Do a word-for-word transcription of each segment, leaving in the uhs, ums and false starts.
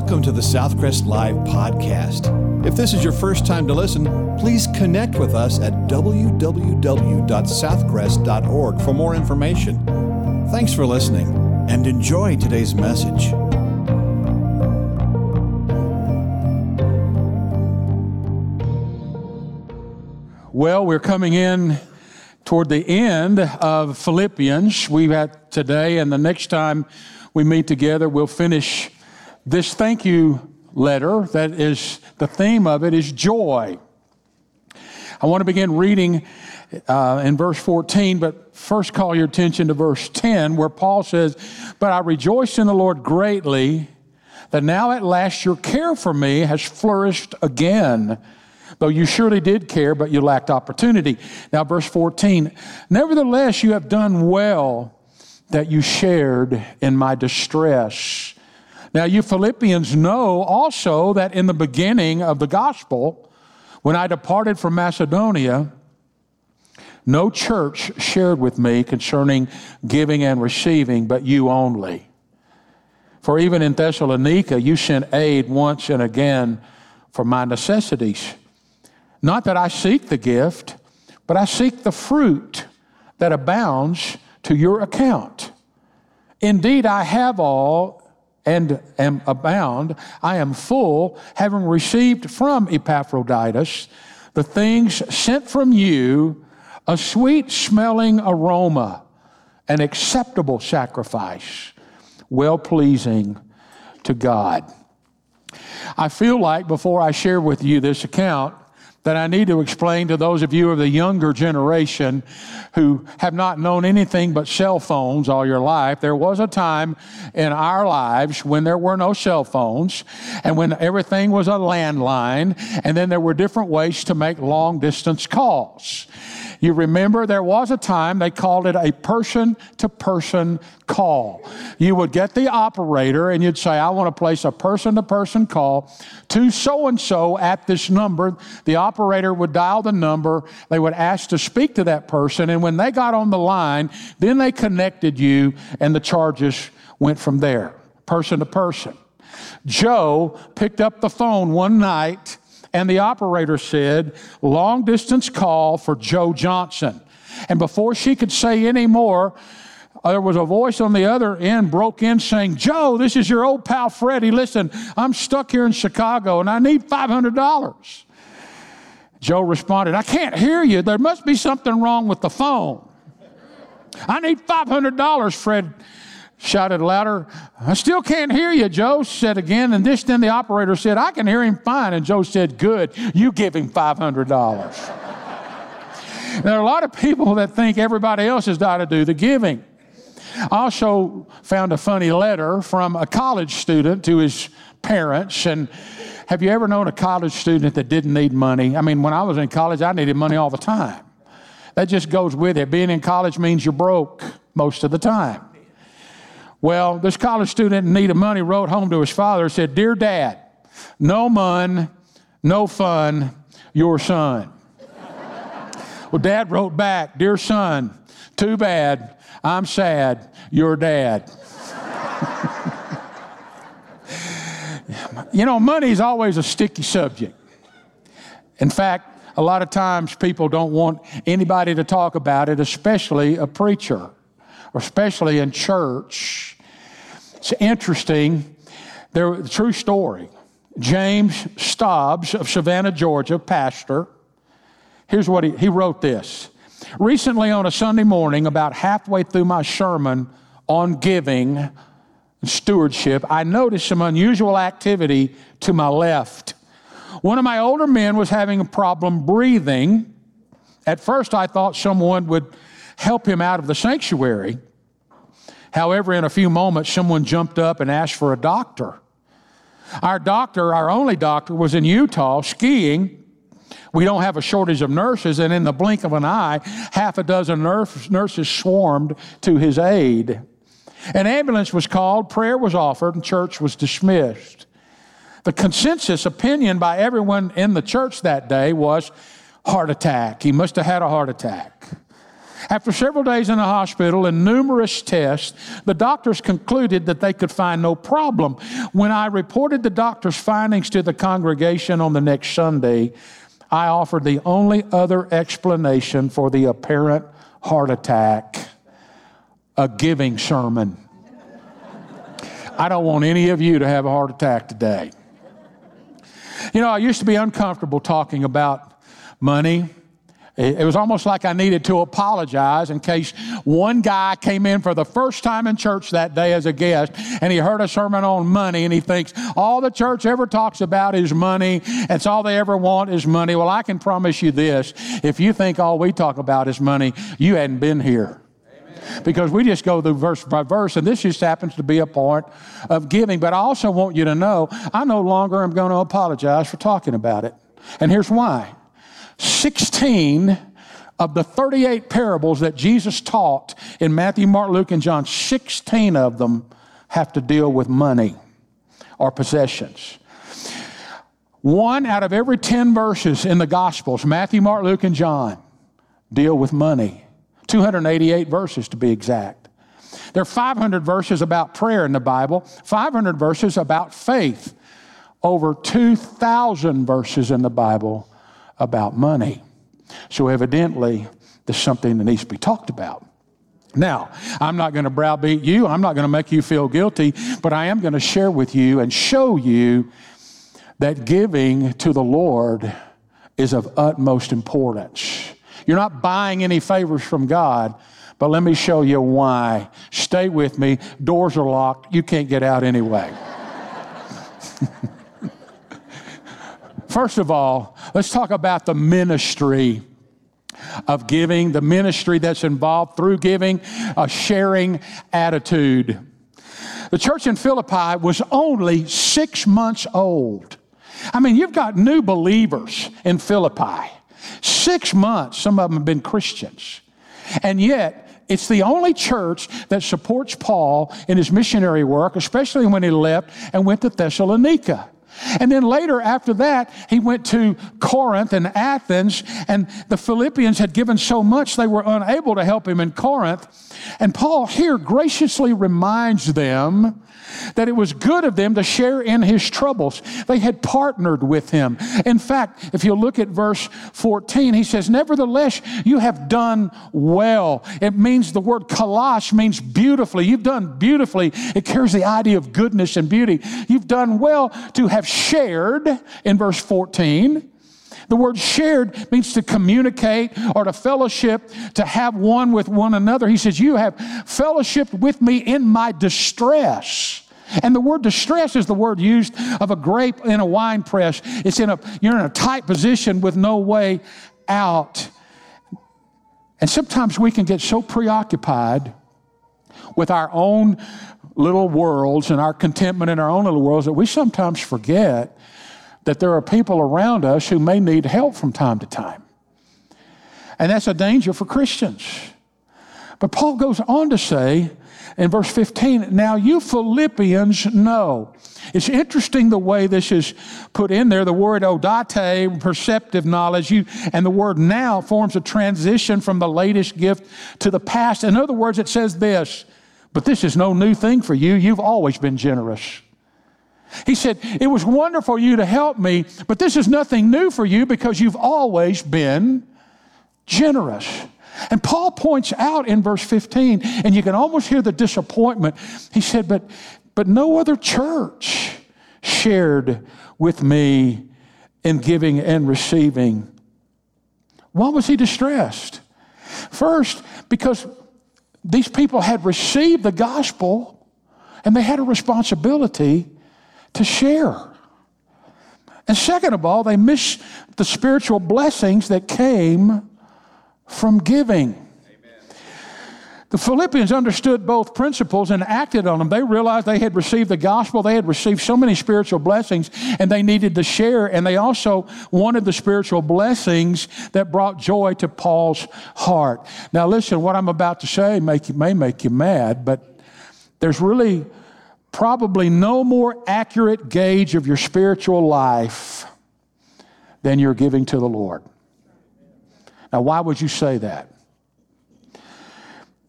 Welcome to the Southcrest Live podcast. If this is your first time to listen, please connect with us at w w w dot southcrest dot org for more information. Thanks for listening and enjoy today's message. Well, we're coming in toward the end of Philippians. We've had today, and the next time we meet together, we'll finish this thank you letter. That is, the theme of it is joy. I want to begin reading uh, in verse fourteen, but first call your attention to verse ten, where Paul says, "But I rejoice in the Lord greatly that now at last your care for me has flourished again. Though you surely did care, but you lacked opportunity." Now, verse fourteen, "Nevertheless, you have done well that you shared in my distress." Now, you Philippians know also that in the beginning of the gospel, when I departed from Macedonia, no church shared with me concerning giving and receiving, but you only. For even in Thessalonica, you sent aid once and again for my necessities. Not that I seek the gift, but I seek the fruit that abounds to your account. Indeed, I have all and am abound. I am full, having received from Epaphroditus the things sent from you, a sweet-smelling aroma, an acceptable sacrifice, well-pleasing to God. I feel like before I share with you this account, that I need to explain to those of you of the younger generation who have not known anything but cell phones all your life. There was a time in our lives when there were no cell phones and when everything was a landline, and then there were different ways to make long-distance calls. You remember there was a time they called it a person-to-person call. You would get the operator and you'd say, "I want to place a person-to-person call to so-and-so at this number." The operator would dial the number. They would ask to speak to that person. And when they got on the line, then they connected you and the charges went from there, person to person. Joe picked up the phone one night and the operator said, "Long distance call for Joe Johnson." And before she could say any more, there was a voice on the other end broke in saying, "Joe, this is your old pal Freddie. Listen, I'm stuck here in Chicago and I need five hundred dollars. Joe responded, "I can't hear you. There must be something wrong with the phone." "I need five hundred dollars, Fred shouted louder. "I still can't hear you," Joe said again. And this then the operator said, "I can hear him fine." And Joe said, "Good, you give him five hundred dollars. There are a lot of people that think everybody else has got to do the giving. I also found a funny letter from a college student to his parents. And have you ever known a college student that didn't need money? I mean, when I was in college, I needed money all the time. That just goes with it. Being in college means you're broke most of the time. Well, this college student in need of money wrote home to his father and said, "Dear Dad, no mun, no fun, your son." Well, Dad wrote back, "Dear son, too bad, I'm sad, your dad." You know, money is always a sticky subject. In fact, a lot of times people don't want anybody to talk about it, especially a preacher, especially in church. It's interesting. There, true story. James Stobbs of Savannah, Georgia, pastor. Here's what he, he wrote this. "Recently on a Sunday morning, about halfway through my sermon on giving and stewardship, I noticed some unusual activity to my left. One of my older men was having a problem breathing. At first, I thought someone would help him out of the sanctuary. However, in a few moments, someone jumped up and asked for a doctor. Our doctor, our only doctor, was in Utah skiing. We don't have a shortage of nurses, and in the blink of an eye, half a dozen nurse, nurses swarmed to his aid. An ambulance was called, prayer was offered, and church was dismissed. The consensus opinion by everyone in the church that day was heart attack. He must have had a heart attack. After several days in the hospital and numerous tests, the doctors concluded that they could find no problem. When I reported the doctor's findings to the congregation on the next Sunday, I offered the only other explanation for the apparent heart attack, a giving sermon. I don't want any of you to have a heart attack today. You know, I used to be uncomfortable talking about money. It was almost like I needed to apologize in case one guy came in for the first time in church that day as a guest, and he heard a sermon on money, and he thinks all the church ever talks about is money. It's all they ever want is money. Well, I can promise you this. If you think all we talk about is money, you hadn't been here. Amen. Because we just go through verse by verse, and this just happens to be a part of giving. But I also want you to know I no longer am going to apologize for talking about it. And here's why. sixteen of the thirty-eight parables that Jesus taught in Matthew, Mark, Luke, and John, sixteen of them have to deal with money or possessions. One out of every ten verses in the Gospels, Matthew, Mark, Luke, and John, deal with money. two hundred eighty-eight verses to be exact. There are five hundred verses about prayer in the Bible, five hundred verses about faith, over two thousand verses in the Bible about money. So evidently, there's something that needs to be talked about. Now, I'm not going to browbeat you. I'm not going to make you feel guilty, but I am going to share with you and show you that giving to the Lord is of utmost importance. You're not buying any favors from God, but let me show you why. Stay with me. Doors are locked. You can't get out anyway. First of all, let's talk about the ministry of giving, the ministry that's involved through giving, a sharing attitude. The church in Philippi was only six months old. I mean, you've got new believers in Philippi. Six months, some of them have been Christians. And yet, it's the only church that supports Paul in his missionary work, especially when he left and went to Thessalonica. And then later after that, he went to Corinth and Athens, and the Philippians had given so much they were unable to help him in Corinth. And Paul here graciously reminds them that it was good of them to share in his troubles. They had partnered with him. In fact, if you look at verse fourteen, he says, nevertheless, you have done well. It means the word kalash means beautifully. You've done beautifully. It carries the idea of goodness and beauty. You've done well to have shared in verse fourteen. The word shared means to communicate or to fellowship, to have one with one another. He says, you have fellowshiped with me in my distress. And the word distress is the word used of a grape in a wine press. It's in a, you're in a tight position with no way out. And sometimes we can get so preoccupied with our own little worlds and our contentment in our own little worlds that we sometimes forget that there are people around us who may need help from time to time. And that's a danger for Christians. But Paul goes on to say in verse fifteen, now you Philippians know. It's interesting the way this is put in there. The word odate, perceptive knowledge, you, and the word now forms a transition from the latest gift to the past. In other words, it says this, but this is no new thing for you. You've always been generous. He said, it was wonderful for you to help me, but this is nothing new for you because you've always been generous. And Paul points out in verse fifteen, and you can almost hear the disappointment. He said, but, but no other church shared with me in giving and receiving. Why was he distressed? First, because these people had received the gospel and they had a responsibility to share. And second of all, they missed the spiritual blessings that came from giving. Amen. The Philippians understood both principles and acted on them. They realized they had received the gospel. They had received so many spiritual blessings, and they needed to share. And they also wanted the spiritual blessings that brought joy to Paul's heart. Now listen, what I'm about to say make you, may make you mad, but there's really probably no more accurate gauge of your spiritual life than your giving to the Lord. Now, why would you say that?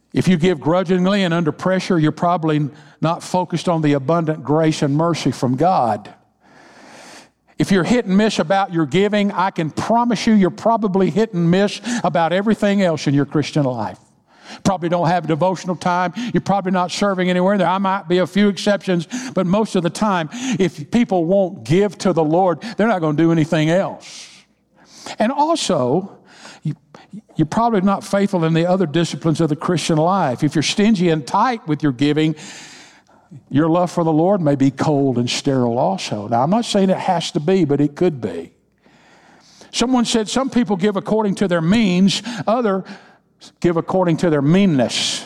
If you give grudgingly and under pressure, you're probably not focused on the abundant grace and mercy from God. If you're hit and miss about your giving, I can promise you you're probably hit and miss about everything else in your Christian life. Probably don't have devotional time. You're probably not serving anywhere. There might be a few exceptions, but most of the time, if people won't give to the Lord, they're not going to do anything else. And also, you, you're probably not faithful in the other disciplines of the Christian life. If you're stingy and tight with your giving, your love for the Lord may be cold and sterile also. Now, I'm not saying it has to be, but it could be. Someone said some people give according to their means, others give according to their meanness.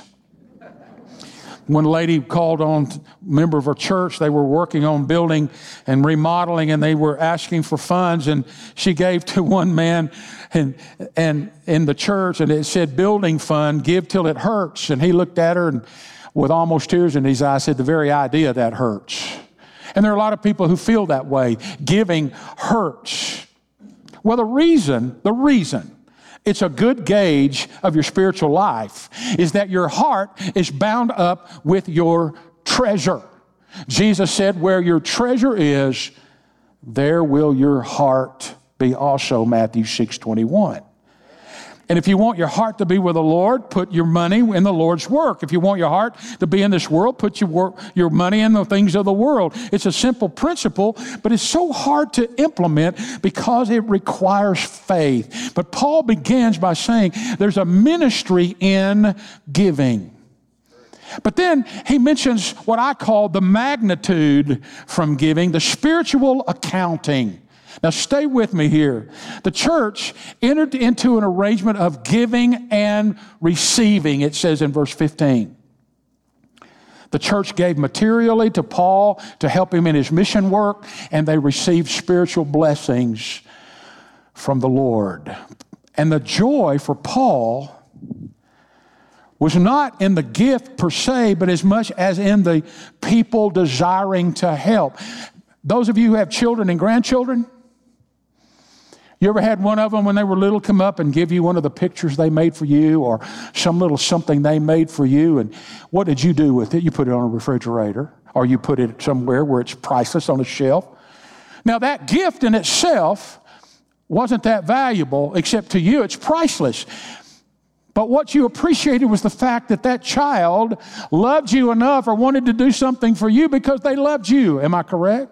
One lady called on a member of her church. They were working on building and remodeling, and they were asking for funds, and she gave to one man and, and in the church, and it said, building fund, give till it hurts. And he looked at her and with almost tears in his eyes said, the very idea of that hurts. And there are a lot of people who feel that way. Giving hurts. Well, the reason, the reason it's a good gauge of your spiritual life is that your heart is bound up with your treasure. Jesus said, where your treasure is, there will your heart be also, Matthew six twenty-one. And if you want your heart to be with the Lord, put your money in the Lord's work. If you want your heart to be in this world, put your work, your money in the things of the world. It's a simple principle, but it's so hard to implement because it requires faith. But Paul begins by saying there's a ministry in giving. But then he mentions what I call the magnitude from giving, the spiritual accounting. Now stay with me here. The church entered into an arrangement of giving and receiving, it says in verse fifteen. The church gave materially to Paul to help him in his mission work, and they received spiritual blessings from the Lord. And the joy for Paul was not in the gift per se, but as much as in the people desiring to help. Those of you who have children and grandchildren, you ever had one of them when they were little come up and give you one of the pictures they made for you or some little something they made for you? And what did you do with it? You put it on a refrigerator or you put it somewhere where it's priceless on a shelf. Now that gift in itself wasn't that valuable, except to you it's priceless. But what you appreciated was the fact that that child loved you enough or wanted to do something for you because they loved you. Am I correct?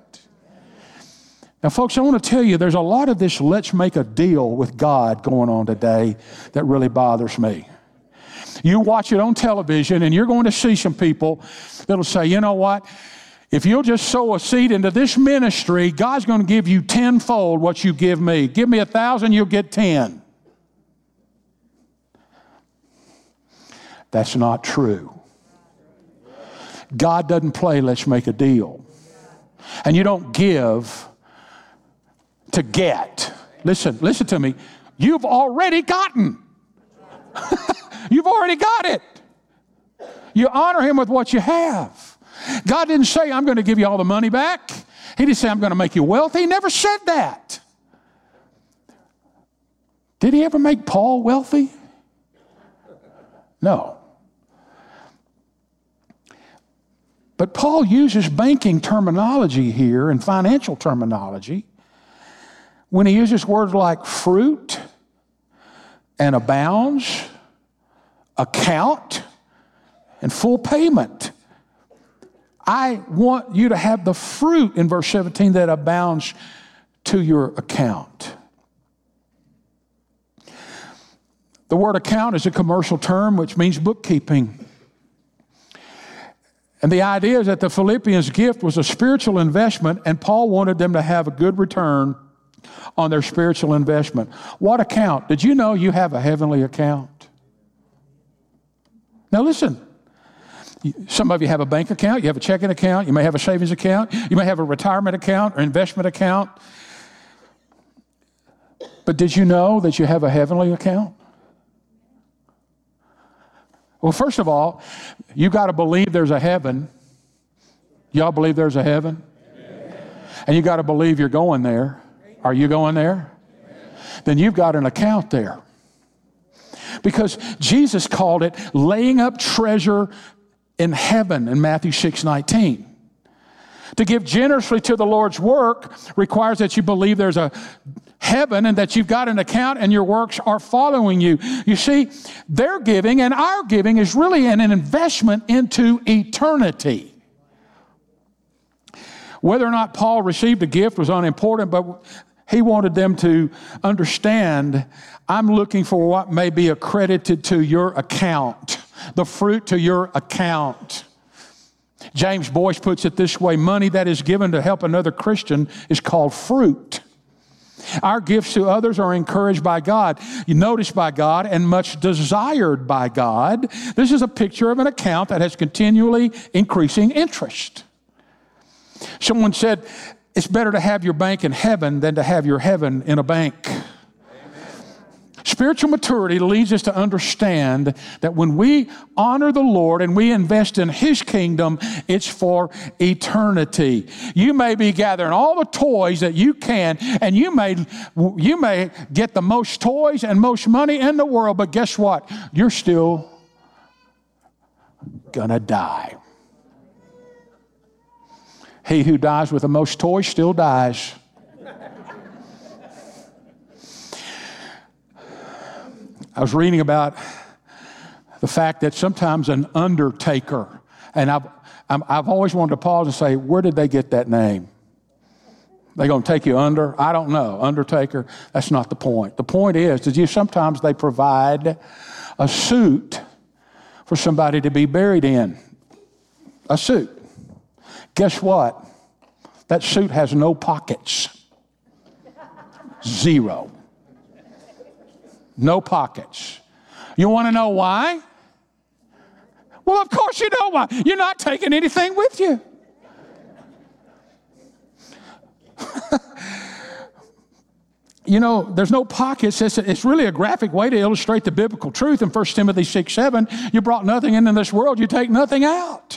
Now, folks, I want to tell you, there's a lot of this let's make a deal with God going on today that really bothers me. You watch it on television, and you're going to see some people that'll say, you know what? If you'll just sow a seed into this ministry, God's going to give you tenfold what you give me. Give me a thousand, you'll get ten. That's not true. God doesn't play let's make a deal. And you don't give to get. Listen, listen to me. You've already gotten. You've already got it. You honor him with what you have. God didn't say, I'm going to give you all the money back. He didn't say, I'm going to make you wealthy. He never said that. Did he ever make Paul wealthy? No. But Paul uses banking terminology here and financial terminology when he uses words like fruit and abounds, account, and full payment. I want you to have the fruit in verse seventeen that abounds to your account. The word account is a commercial term which means bookkeeping. And the idea is that the Philippians' gift was a spiritual investment, and Paul wanted them to have a good return on their spiritual investment. What account? Did you know you have a heavenly account? Now listen, some of you have a bank account, you have a checking account, you may have a savings account, you may have a retirement account or investment account. But did you know that you have a heavenly account? Well, first of all, you got to believe there's a heaven. Y'all believe there's a heaven? Amen. And you got to believe you're going there. Are you going there? Amen. Then you've got an account there. Because Jesus called it laying up treasure in heaven in Matthew six nineteen. To give generously to the Lord's work requires that you believe there's a heaven and that you've got an account and your works are following you. You see, their giving and our giving is really an investment into eternity. Whether or not Paul received a gift was unimportant, but he wanted them to understand, I'm looking for what may be accredited to your account, the fruit to your account. James Boyce puts it this way: money that is given to help another Christian is called fruit. Our gifts to others are encouraged by God, noticed by God, and much desired by God. This is a picture of an account that has continually increasing interest. Someone said, it's better to have your bank in heaven than to have your heaven in a bank. Spiritual maturity leads us to understand that when we honor the Lord and we invest in His kingdom, it's for eternity. You may be gathering all the toys that you can, and you may, you may get the most toys and most money in the world, but guess what? You're still gonna die. He who dies with the most toys still dies. I was reading about the fact that sometimes an undertaker, and I've, I'm, I've always wanted to pause and say, where did they get that name? They going to take you under? I don't know. Undertaker, that's not the point. The point is that you sometimes they provide a suit for somebody to be buried in. A suit. Guess what? That suit has no pockets. Zero. No pockets. You want to know why? Well, of course you know why. You're not taking anything with you. You know, there's no pockets. It's, it's really a graphic way to illustrate the biblical truth in First Timothy six seven. You brought nothing into this world, you take nothing out.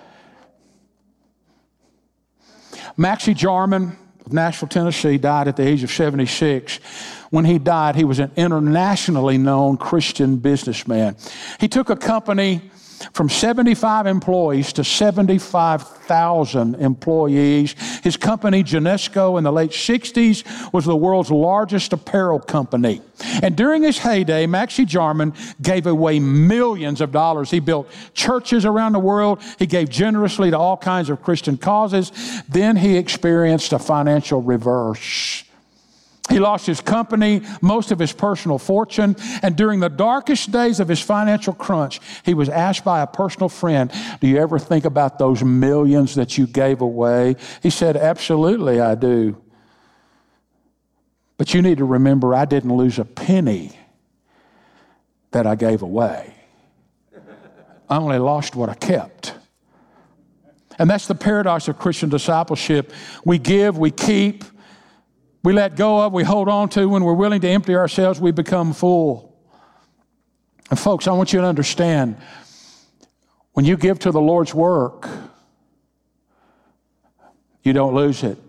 Maxie Jarman of Nashville, Tennessee, died at the age of seventy-six. When he died, he was an internationally known Christian businessman. He took a company from seventy-five employees to seventy-five thousand employees. His company, Genesco, in the late sixties, was the world's largest apparel company. And during his heyday, Maxie Jarman gave away millions of dollars. He built churches around the world. He gave generously to all kinds of Christian causes. Then he experienced a financial reverse. He lost his company, most of his personal fortune, and during the darkest days of his financial crunch, he was asked by a personal friend, do you ever think about those millions that you gave away? He said, absolutely, I do. But you need to remember, I didn't lose a penny that I gave away. I only lost what I kept. And that's the paradox of Christian discipleship. We give, we keep, we let go of, we hold on to. When we're willing to empty ourselves, we become full. And folks, I want you to understand, when you give to the Lord's work, you don't lose it.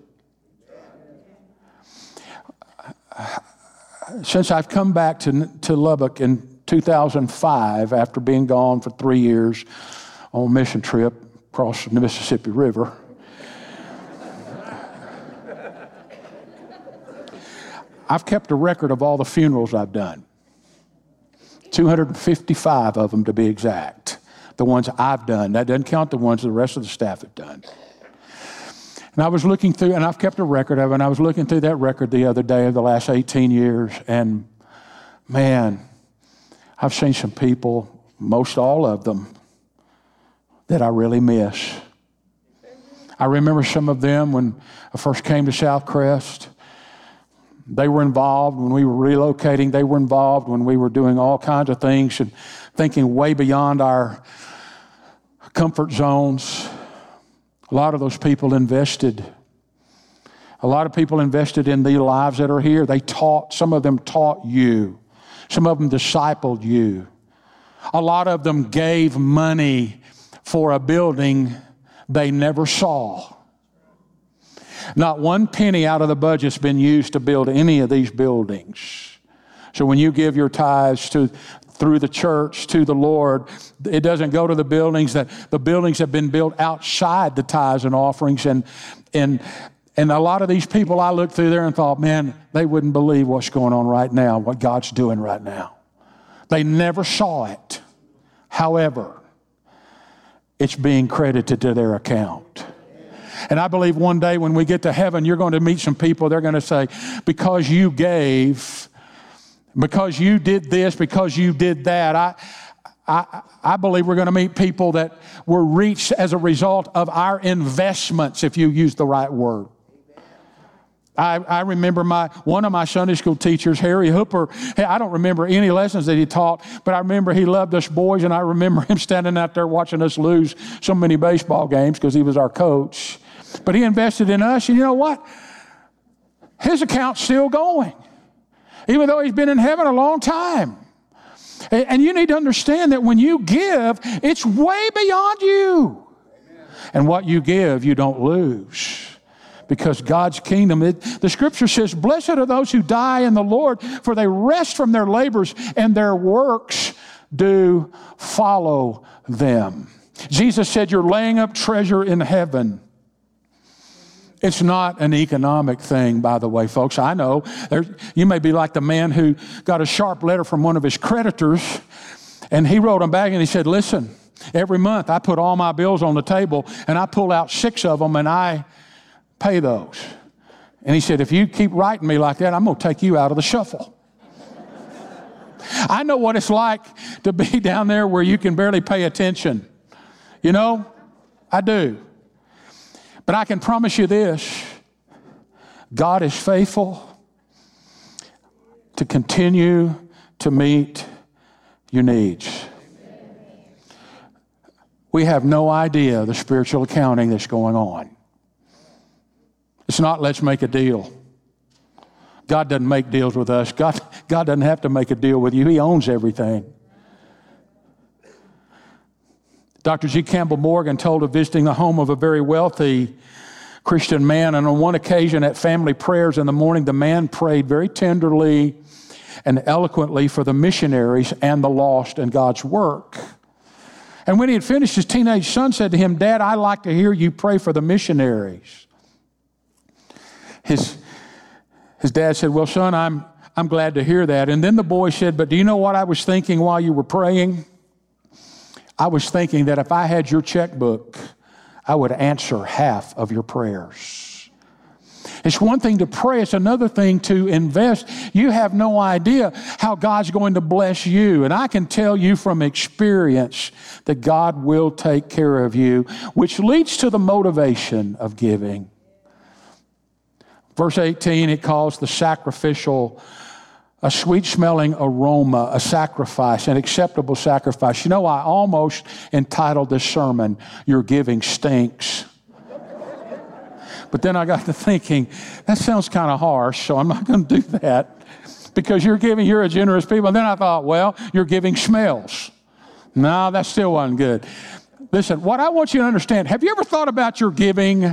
Since I've come back to, to Lubbock in two thousand five, after being gone for three years on a mission trip across the Mississippi River, I've kept a record of all the funerals I've done. two hundred fifty-five of them to be exact. The ones I've done. That doesn't count the ones the rest of the staff have done. And I was looking through, and I've kept a record of it, and I was looking through that record the other day of the last eighteen years, and man, I've seen some people, most all of them, that I really miss. I remember some of them when I first came to Southcrest. They were involved when we were relocating. They were involved when we were doing all kinds of things and thinking way beyond our comfort zones. A lot of those people invested. A lot of people invested in the lives that are here. They taught, some of them taught you. Some of them discipled you. A lot of them gave money for a building they never saw. Not one penny out of the budget's been used to build any of these buildings. So when you give your tithes to through the church to the Lord. It doesn't go to the buildings. That the buildings have been built outside the tithes and offerings. And, and, and a lot of these people, I looked through there and thought, man, they wouldn't believe what's going on right now, what God's doing right now. They never saw it. However, it's being credited to their account. And I believe one day when we get to heaven, you're going to meet some people, they're going to say, because you gave, because you did this, because you did that. I, I, I believe we're going to meet people that were reached as a result of our investments, if you use the right word. I, I remember my one of my Sunday school teachers, Harry Hooper. Hey, I don't remember any lessons that he taught, but I remember he loved us boys, and I remember him standing out there watching us lose so many baseball games because he was our coach. But he invested in us, and you know what? His account's still going, even though he's been in heaven a long time. And, and you need to understand that when you give, it's way beyond you. Amen. And what you give, you don't lose. Because God's kingdom, it, the scripture says, blessed are those who die in the Lord, for they rest from their labors, and their works do follow them. Jesus said, you're laying up treasure in heaven. It's not an economic thing, by the way, folks. I know there, you may be like the man who got a sharp letter from one of his creditors, and he wrote him back and he said, listen, every month I put all my bills on the table, and I pull out six of them, and I pay those. And he said, if you keep writing me like that, I'm going to take you out of the shuffle. I know what it's like to be down there where you can barely pay attention. You know, I do. But I can promise you this, God is faithful to continue to meet your needs. We have no idea the spiritual accounting that's going on. It's not let's make a deal. God doesn't make deals with us. God, God doesn't have to make a deal with you. He owns everything. Doctor G. Campbell Morgan told of visiting the home of a very wealthy Christian man, and on one occasion at family prayers in the morning, the man prayed very tenderly and eloquently for the missionaries and the lost in God's work. And when he had finished, his teenage son said to him, Dad, I'd like to hear you pray for the missionaries. His, his dad said, well, son, I'm, I'm glad to hear that. And then the boy said, but do you know what I was thinking while you were praying? I was thinking that if I had your checkbook, I would answer half of your prayers. It's one thing to pray. It's another thing to invest. You have no idea how God's going to bless you. And I can tell you from experience that God will take care of you, which leads to the motivation of giving. Verse eighteen, it calls the sacrificial a sweet-smelling aroma, a sacrifice, an acceptable sacrifice. You know, I almost entitled this sermon, Your Giving Stinks. But then I got to thinking, that sounds kind of harsh, so I'm not going to do that. Because you're giving, you're a generous people. And then I thought, well, your giving smells. No, that still wasn't good. Listen, what I want you to understand, have you ever thought about your giving,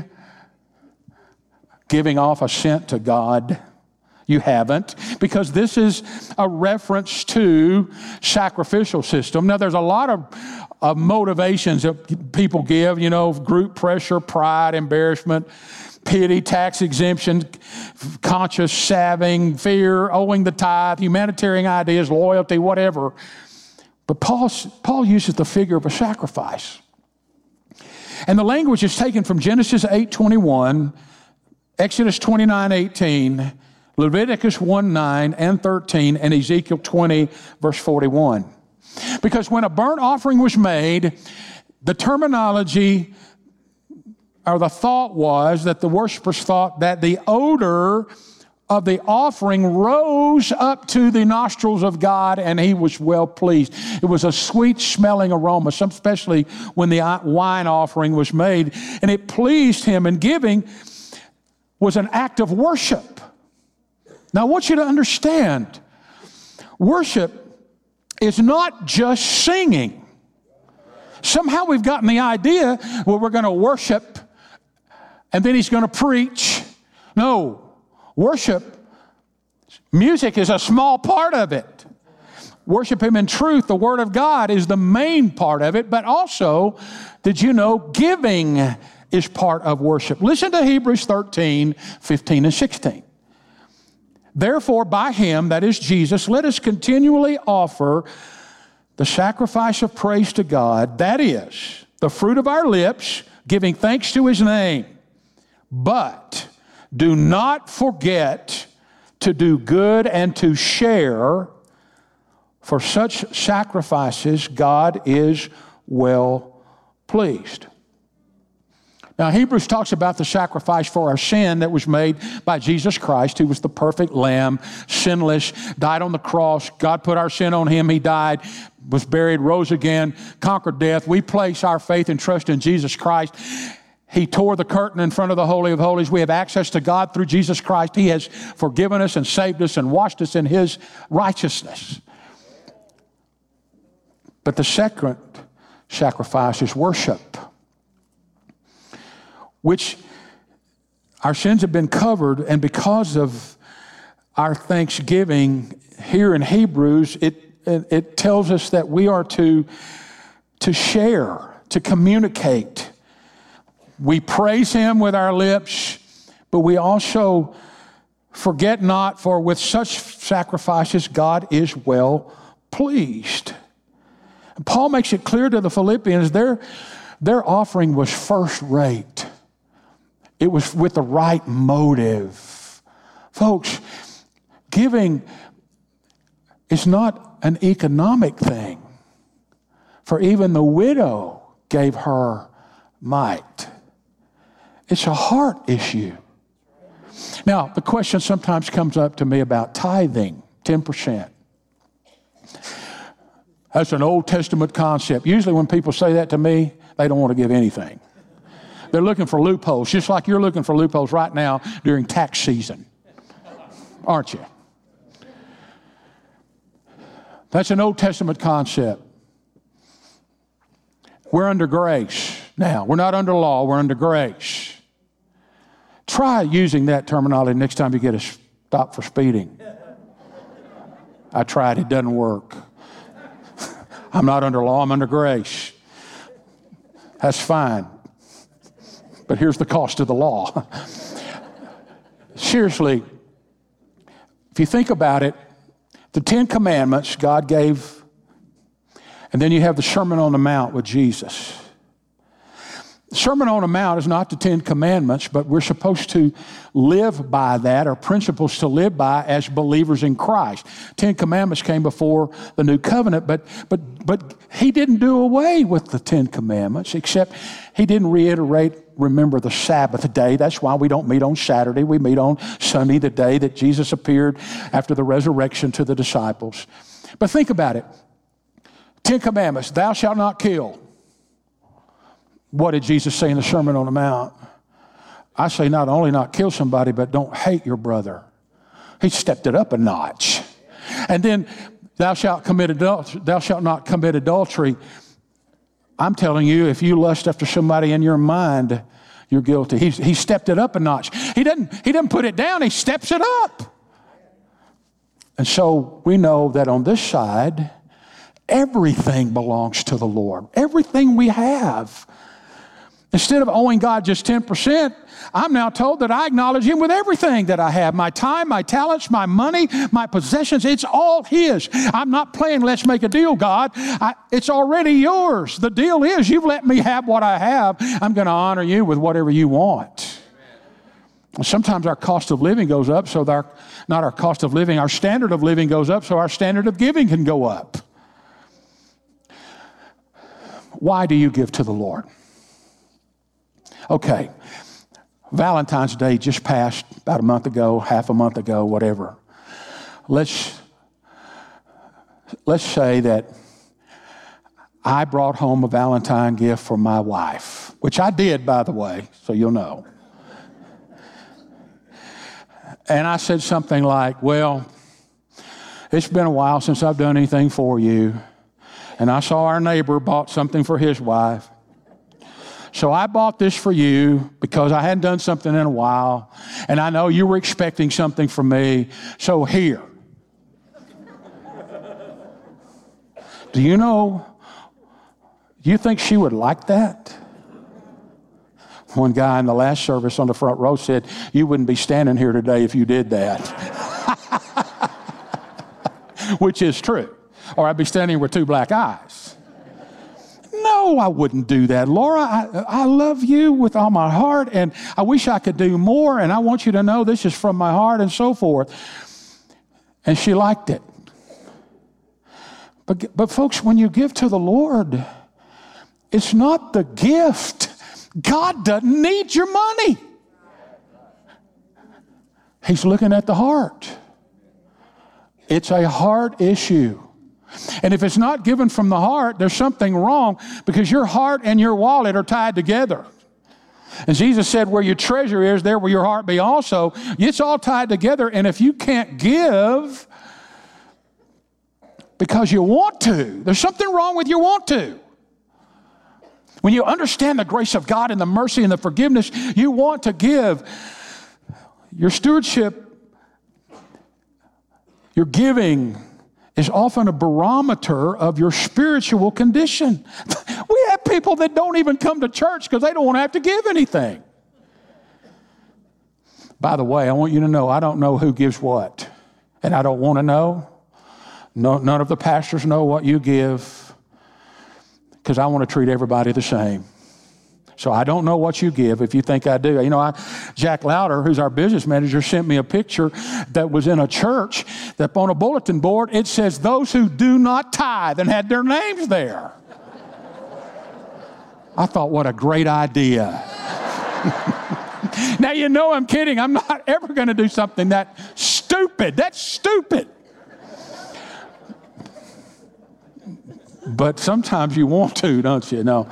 giving off a cent to God? You haven't, because this is a reference to sacrificial system. Now, there's a lot of, of motivations that people give, you know, group pressure, pride, embarrassment, pity, tax exemption, conscious salving, fear, owing the tithe, humanitarian ideas, loyalty, whatever. But Paul, Paul uses the figure of a sacrifice. And the language is taken from Genesis eight twenty-one, Exodus twenty-nine eighteen, Leviticus one nine and thirteen, and Ezekiel twenty, verse forty-one. Because when a burnt offering was made, the terminology or the thought was that the worshipers thought that the odor of the offering rose up to the nostrils of God, and he was well pleased. It was a sweet-smelling aroma, especially when the wine offering was made, and it pleased him, and giving was an act of worship. Now, I want you to understand, worship is not just singing. Somehow we've gotten the idea, well, we're going to worship, and then he's going to preach. No, worship, music is a small part of it. worship Him in truth. The Word of God is the main part of it, but also, did you know, giving is part of worship. Listen to Hebrews thirteen, fifteen, and sixteen. Therefore, by Him, that is Jesus, let us continually offer the sacrifice of praise to God, that is, the fruit of our lips, giving thanks to His name. But do not forget to do good and to share, for such sacrifices God is well pleased. Now, Hebrews talks about the sacrifice for our sin that was made by Jesus Christ, who was the perfect lamb, sinless, died on the cross. God put our sin on Him. He died, was buried, rose again, conquered death. We place our faith and trust in Jesus Christ. He tore the curtain in front of the Holy of Holies. We have access to God through Jesus Christ. He has forgiven us and saved us and washed us in His righteousness. But the second sacrifice is worship, which our sins have been covered, and because of our thanksgiving here in Hebrews, it, it, it tells us that we are to, to share, to communicate. We praise Him with our lips, but we also forget not, for with such sacrifices God is well pleased. And Paul makes it clear to the Philippians, their, their offering was first rate. It was with the right motive. Folks, giving is not an economic thing, for even the widow gave her mite. It's a heart issue. Now, the question sometimes comes up to me about tithing, ten percent. That's an Old Testament concept. Usually when people say that to me, they don't want to give anything. They're looking for loopholes, just like you're looking for loopholes right now during tax season, aren't you? That's an Old Testament concept. We're under grace now. We're not under law, we're under grace. Try using that terminology next time you get a stop for speeding. I tried, it doesn't work. I'm not under law, I'm under grace. That's fine. But here's the cost of the law. Seriously, if you think about it, the Ten Commandments God gave, and then you have the Sermon on the Mount with Jesus. The Sermon on the Mount is not the Ten Commandments, but we're supposed to live by that, or principles to live by as believers in Christ. Ten Commandments came before the New Covenant, but but but He didn't do away with the Ten Commandments, except He didn't reiterate, remember the Sabbath day. That's why we don't meet on Saturday. We meet on Sunday, the day that Jesus appeared after the resurrection to the disciples. But think about it. Ten Commandments, thou shalt not kill. What did Jesus say in the Sermon on the Mount? I say not only not kill somebody, but don't hate your brother. He stepped it up a notch. And then thou shalt commit adultery, thou shalt not commit adultery. I'm telling you, if you lust after somebody in your mind, you're guilty. He, he stepped it up a notch. He doesn't, he doesn't put it down, he steps it up. And so we know that on this side, everything belongs to the Lord. Everything we have. Instead of owing God just ten percent, I'm now told that I acknowledge Him with everything that I have. My time, my talents, my money, my possessions, it's all His. I'm not playing let's make a deal, God. I, it's already yours. The deal is you've let me have what I have. I'm going to honor you with whatever you want. Sometimes our cost of living goes up, so our, not our cost of living, our standard of living goes up, so our standard of giving can go up. Why do you give to the Lord? Okay, Valentine's Day just passed about a month ago, half a month ago, whatever. Let's, let's say that I brought home a Valentine gift for my wife, which I did, by the way, so you'll know. And I said something like, well, it's been a while since I've done anything for you. And I saw our neighbor bought something for his wife. So I bought this for you because I hadn't done something in a while, and I know you were expecting something from me, so here. Do you know, do you think she would like that? One guy in the last service on the front row said, you wouldn't be standing here today if you did that. Which is true. Or I'd be standing here with two black eyes. No, I wouldn't do that. Laura, I, I love you with all my heart, and I wish I could do more, and I want you to know this is from my heart, and so forth. And she liked it. But, but folks, when you give to the Lord, it's not the gift. God doesn't need your money. He's looking at the heart. It's a heart issue. And if it's not given from the heart, there's something wrong, because your heart and your wallet are tied together. And Jesus said, where your treasure is, there will your heart be also. It's all tied together, and if you can't give because you want to, there's something wrong with your want to. When you understand the grace of God and the mercy and the forgiveness, you want to give. Your stewardship, your giving is often a barometer of your spiritual condition. We have people that don't even come to church because they don't want to have to give anything. By the way, I want you to know, I don't know who gives what, and I don't want to know. No, none of the pastors know what you give, because I want to treat everybody the same. So I don't know what you give if you think I do. You know, I, Jack Louder, who's our business manager, sent me a picture that was in a church that on a bulletin board, it says, those who do not tithe, and had their names there. I thought, what a great idea. Now, you know I'm kidding. I'm not ever going to do something that stupid. That's stupid. But sometimes you want to, don't you? No.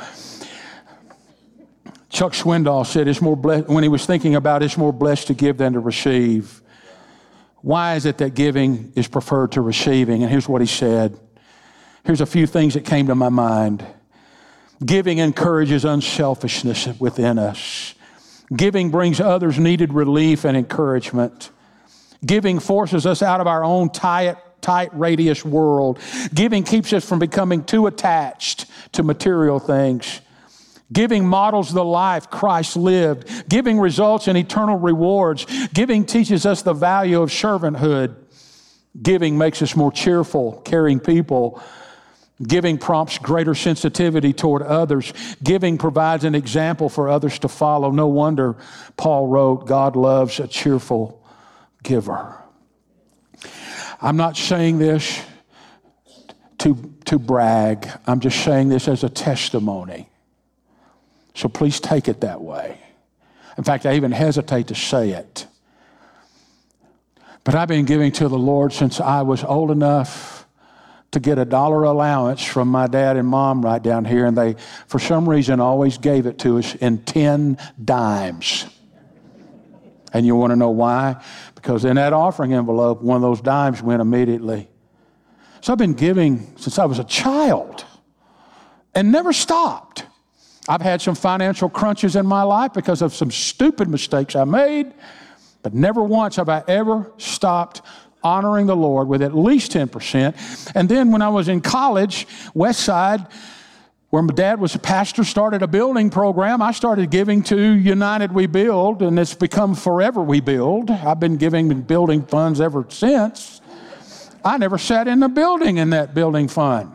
Chuck Swindoll said, "It's more blessed," when he was thinking about it's more blessed to give than to receive. Why is it that giving is preferred to receiving? And here's what he said. Here's a few things that came to my mind. Giving encourages unselfishness within us. Giving brings others needed relief and encouragement. Giving forces us out of our own tight, tight radius world. Giving keeps us from becoming too attached to material things. Giving models the life Christ lived. Giving results in eternal rewards. Giving teaches us the value of servanthood. Giving makes us more cheerful, caring people. Giving prompts greater sensitivity toward others. Giving provides an example for others to follow. No wonder Paul wrote, God loves a cheerful giver. I'm not saying this to, to brag. I'm just saying this as a testimony. So please take it that way. In fact, I even hesitate to say it. But I've been giving to the Lord since I was old enough to get a dollar allowance from my dad and mom right down here, and they, for some reason, always gave it to us in ten dimes. And you want to know why? Because in that offering envelope, one of those dimes went immediately. So I've been giving since I was a child and never stopped. I've had some financial crunches in my life because of some stupid mistakes I made, but never once have I ever stopped honoring the Lord with at least ten percent. And then when I was in college, West Side, where my dad was a pastor, started a building program. I started giving to United We Build, and it's become Forever We Build. I've been giving and building funds ever since. I never sat in the building in that building fund.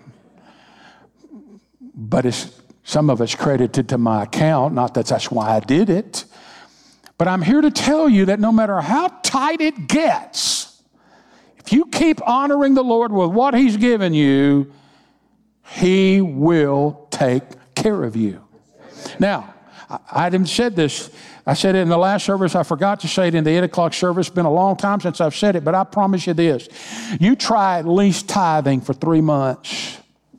But it's some of it's credited to my account, not that that's why I did it. But I'm here to tell you that no matter how tight it gets, if you keep honoring the Lord with what He's given you, He will take care of you. Now, I didn't said this. I said it in the last service. I forgot to say it in the eight o'clock service. It's been a long time since I've said it, but I promise you this. You try at least tithing for three months.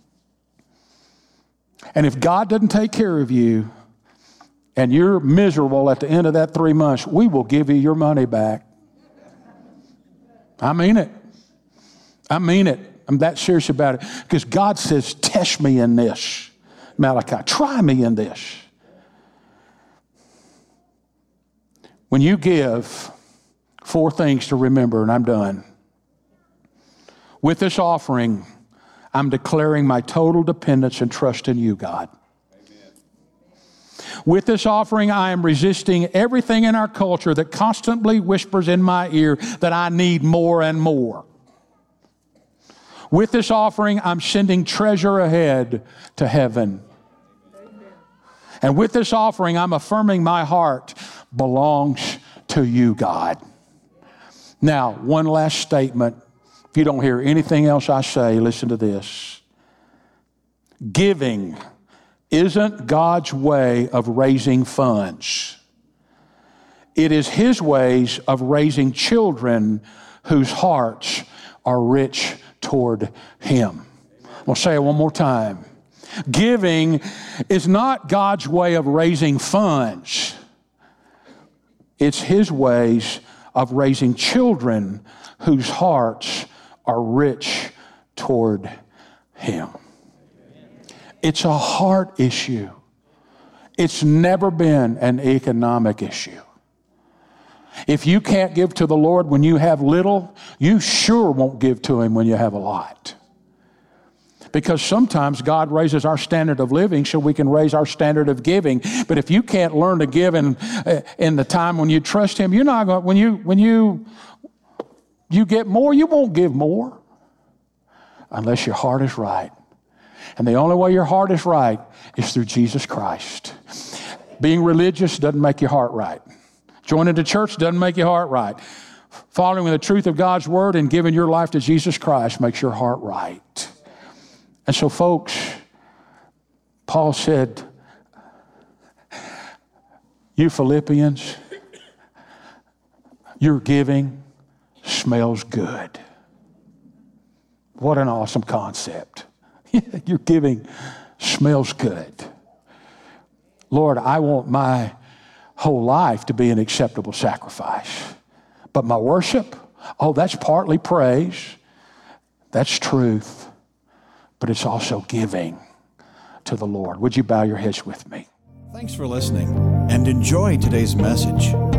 And if God doesn't take care of you and you're miserable at the end of that three months, we will give you your money back. I mean it. I mean it. I'm that serious about it. Because God says, test me in this. Malachi, try me in this. When you give, four things to remember, and I'm done. With this offering, I'm declaring my total dependence and trust in you, God. Amen. With this offering, I am resisting everything in our culture that constantly whispers in my ear that I need more and more. With this offering, I'm sending treasure ahead to heaven. Amen. And with this offering, I'm affirming my heart belongs to you, God. Now, one last statement. If you don't hear anything else I say, listen to this. Giving isn't God's way of raising funds. It is His ways of raising children whose hearts are rich toward Him. I'll say it one more time. Giving is not God's way of raising funds. It's His ways of raising children whose hearts are rich toward Him. It's a heart issue. It's never been an economic issue. If you can't give to the Lord when you have little, you sure won't give to Him when you have a lot. Because sometimes God raises our standard of living so we can raise our standard of giving. But if you can't learn to give in, in the time when you trust Him, you're not going. When you when you you get more, you won't give more unless your heart is right. And the only way your heart is right is through Jesus Christ. Being religious doesn't make your heart right. Joining the church doesn't make your heart right. Following the truth of God's Word and giving your life to Jesus Christ makes your heart right. And so, folks, Paul said, you Philippians, your giving smells good. What an awesome concept. Your giving smells good. Lord, I want my whole life to be an acceptable sacrifice. But my worship, oh, that's partly praise. That's truth. But it's also giving to the Lord. Would you bow your heads with me? Thanks for listening and enjoy today's message.